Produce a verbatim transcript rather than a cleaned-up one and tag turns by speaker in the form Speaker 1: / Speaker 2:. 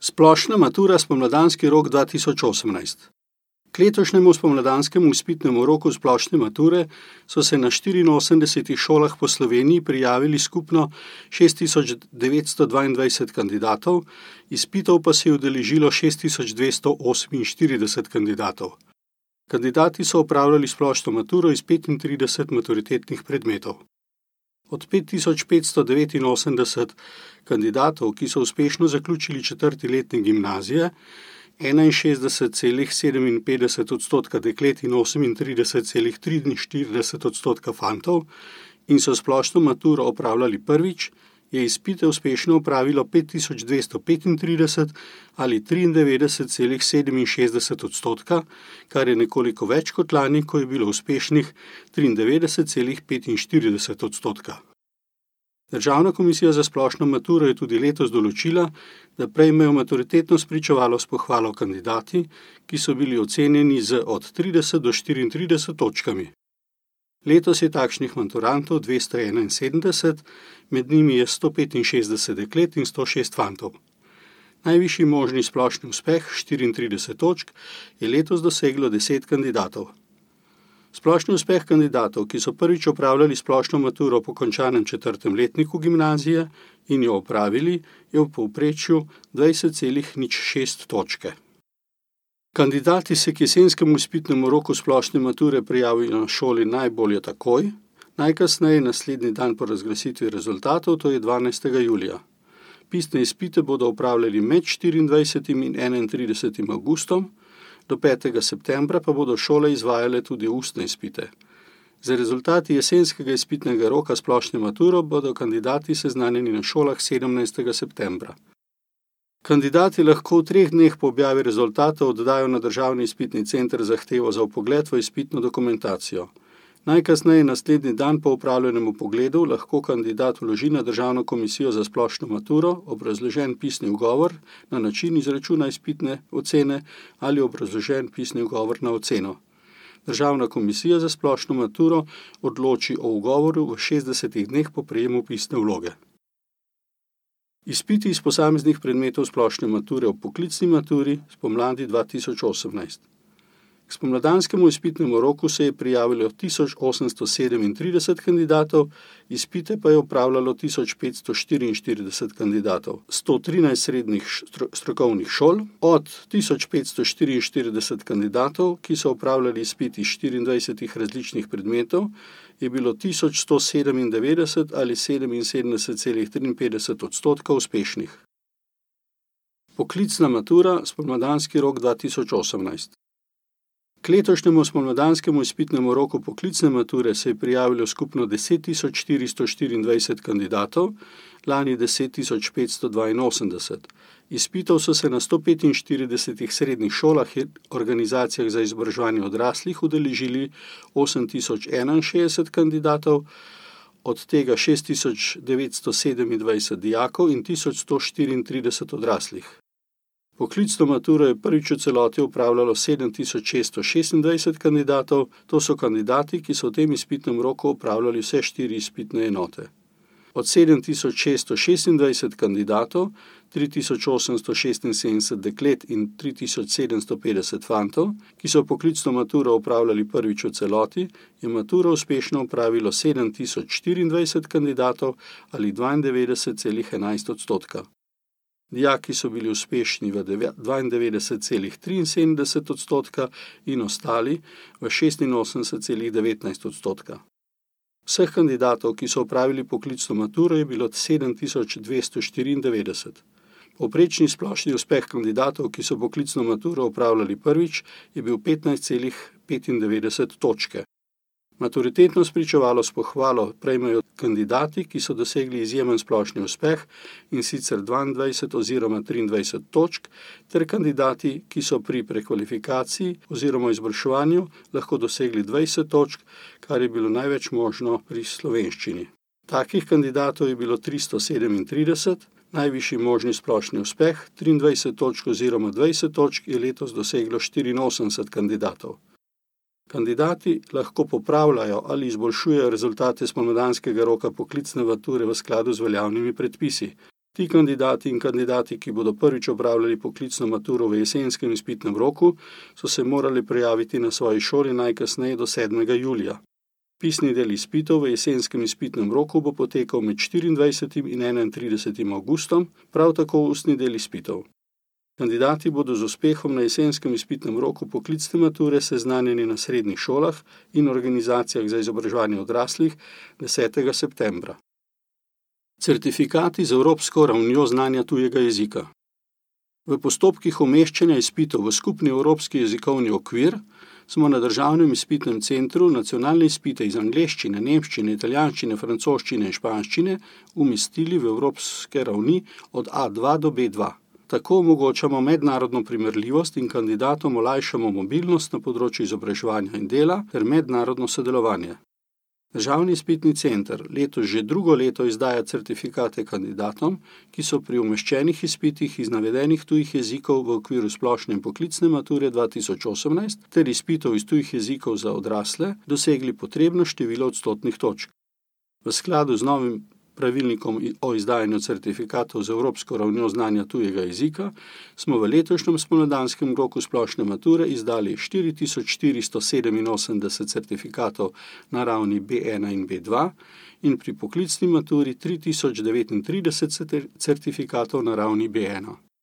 Speaker 1: Splošna matura spomladanski rok dva tisoč osemnajst. K letošnjemu spomladanskemu izpitnemu roku splošne mature so se na štiriinosemdesetih šolah po Sloveniji prijavili skupno šest tisoč devetsto dvaindvajset kandidatov, izpitov pa se je udeležilo šest tisoč dvesto oseminštirideset kandidatov. Kandidati so opravljali splošno maturo iz petintrideset maturitetnih predmetov. Od pet tisoč petsto devetinosemdeset kandidatov, ki so uspešno zaključili četrti letnik gimnazije, enainšestdeset celih sedeminpetdeset odstotka deklet in osemintrideset celih triinštirideset odstotka fantov in so splošno maturo opravljali prvič, je izpite uspešno opravilo pet tisoč dvesto petintrideset ali triindevetdeset celih sedeminšestdeset odstotka, kar je nekoliko več kot lani, ko je bilo uspešnih triindevetdeset celih petinštirideset odstotka. Državna komisija za splošno maturo je tudi letos določila, da prejmejo maturitetno spričevalo s pohvalo kandidati, ki so bili ocenjeni z od trideset do štiriintrideset točkami. Letos je takšnih maturantov dvesto enainsedemdeset, med njimi je sto petinšestdeset deklet in sto šest fantov. Najvišji možni splošni uspeh, štiriintrideset točk, je letos doseglo deset kandidatov. Splošni uspeh kandidatov, ki so prvič opravljali splošno maturo po končanem četrtem letniku gimnazije in jo opravili, je v povprečju dvajset celih nič šest točke. Kandidati se k jesenskemu izpitnemu roku splošne mature prijavijo na šoli najbolje takoj, najkasneje naslednji dan po razglasitvi rezultatov, to je dvanajstega julija. Pisne izpite bodo opravljali med štiriindvajsetim in enaintridesetim avgustom, do petega septembra pa bodo šole izvajale tudi ustne izpite. Za rezultati jesenskega izpitnega roka splošne mature bodo kandidati seznanjeni na šolah sedemnajstega septembra. Kandidati lahko v treh dneh po objavi rezultatov oddajo na Državni izpitni center zahtevo za vpogled v izpitno dokumentacijo. Najkasneje naslednji dan po opravljenem vpogledu lahko kandidat vloži na Državno komisijo za splošno maturo obrazložen pisni ugovor na način izračuna izpitne ocene ali obrazložen pisni ugovor na oceno. Državna komisija za splošno maturo odloči o ugovoru v šestdesetih dneh po prejemu pisne vloge. Izpiti iz posameznih predmetov splošne mature ob poklicni maturi spomladi dva tisoč osemnajst. K spomladanskemu izpitnemu roku se je prijavilo tisoč osemsto sedemintrideset kandidatov, izpite pa je opravljalo tisoč petsto štiriinštirideset kandidatov, sto trinajst srednjih strokovnih šol. Od tisoč petsto štiriinštirideset kandidatov, ki so opravljali izpit iz štiriindvajsetih različnih predmetov, je bilo tisoč sto sedemindevetdeset ali sedeminsedemdeset celih triinpetdeset odstotka uspešnih. Poklicna matura spomladanski rok dva tisoč osemnajst. K letošnjemu spomladanskemu izpitnemu roku poklicne mature se je prijavilo skupno deset tisoč štiristo štiriindvajset kandidatov, lani deset tisoč petsto dvainosemdeset. Izpitov so se na sto petinštiridesetih srednjih šolah in organizacijah za izobraževanje odraslih udeležili osem tisoč enainšestdeset kandidatov, od tega šest tisoč devetsto sedemindvajset dijakov in tisoč sto štiriintrideset odraslih. Poklicno maturo je prvič v celoti opravljalo sedem tisoč šeststo šestindvajset kandidatov, to so kandidati, ki so v tem izpitnem roku opravljali vse štiri izpitne enote. Od sedem tisoč šeststo šestindvajset kandidatov, tri tisoč osemsto šestinsedemdeset deklet in tri tisoč sedemsto petdeset fantov, ki so poklicno maturo opravljali prvič v celoti, je maturo uspešno opravilo sedem tisoč štiriindvajset kandidatov ali dvaindevetdeset celih enajst odstotka. Dijaki so bili uspešni v dvaindevetdeset celih triinsedemdeset odstotka in ostali v šestinosemdeset celih devetnajst odstotka. Vseh kandidatov, ki so opravili poklicno maturo, je bilo sedem tisoč dvesto štiriindevetdeset. Povprečni splošni uspeh kandidatov, ki so poklicno maturo opravljali prvič, je bil petnajst celih petindevetdeset točke. Maturitetno spričevalo s pohvalo prejmejo kandidati, ki so dosegli izjemen splošni uspeh, in sicer dvaindvajset oziroma triindvajset točk, ter kandidati, ki so pri prekvalifikaciji oziroma izboljševanju lahko dosegli dvajset točk, kar je bilo največ možno pri slovenščini. Takih kandidatov je bilo tristo sedemintrideset, najvišji možni splošni uspeh, triindvajset točk oziroma dvajset točk, je letos doseglo štiriinosemdeset kandidatov. Kandidati lahko popravljajo ali izboljšujejo rezultate spomladanskega roka poklicne mature v skladu z veljavnimi predpisi. Ti kandidati in kandidati, ki bodo prvič opravljali poklicno maturo v jesenskem izpitnem roku, so se morali prijaviti na svoji šoli najkasneje do sedmega julija. Pisni del izpitov v jesenskem izpitnem roku bo potekal med štiriindvajsetim in enaintridesetim avgustom, prav tako ustni del izpitov. Kandidati bodo z uspehom na jesenskem izpitnem roku poklicne mature seznanjeni na srednjih šolah in organizacijah za izobraževanje odraslih desetega septembra. Certifikati z evropsko ravnjo znanja tujega jezika. V postopkih umeščanja izpitov v skupni evropski jezikovni okvir smo na Državnem izpitnem centru nacionalne izpite iz angleščine, nemščine, italijanščine, francoščine in španščine umestili v evropske ravni od A dva do B dva. Tako omogočamo mednarodno primerljivost in kandidatom olajšamo mobilnost na področju izobraževanja in dela ter mednarodno sodelovanje. Državni izpitni center letos že drugo leto izdaja certifikate kandidatom, ki so pri umeščenih izpitih iz navedenih tujih jezikov v okviru splošne in poklicne mature dva tisoč osemnajst ter izpitov iz tujih jezikov za odrasle dosegli potrebno število odstotnih točk. V skladu z novim pravilnikom o izdajanju certifikatov z evropsko ravnjo znanja tujega jezika smo v letošnjem spomladanskem roku splošne mature izdali štiri tisoč štiristo sedeminosemdeset certifikatov na ravni B ena in B dva in pri poklicni maturi tri tisoč devetintrideset certifikatov na ravni B ena.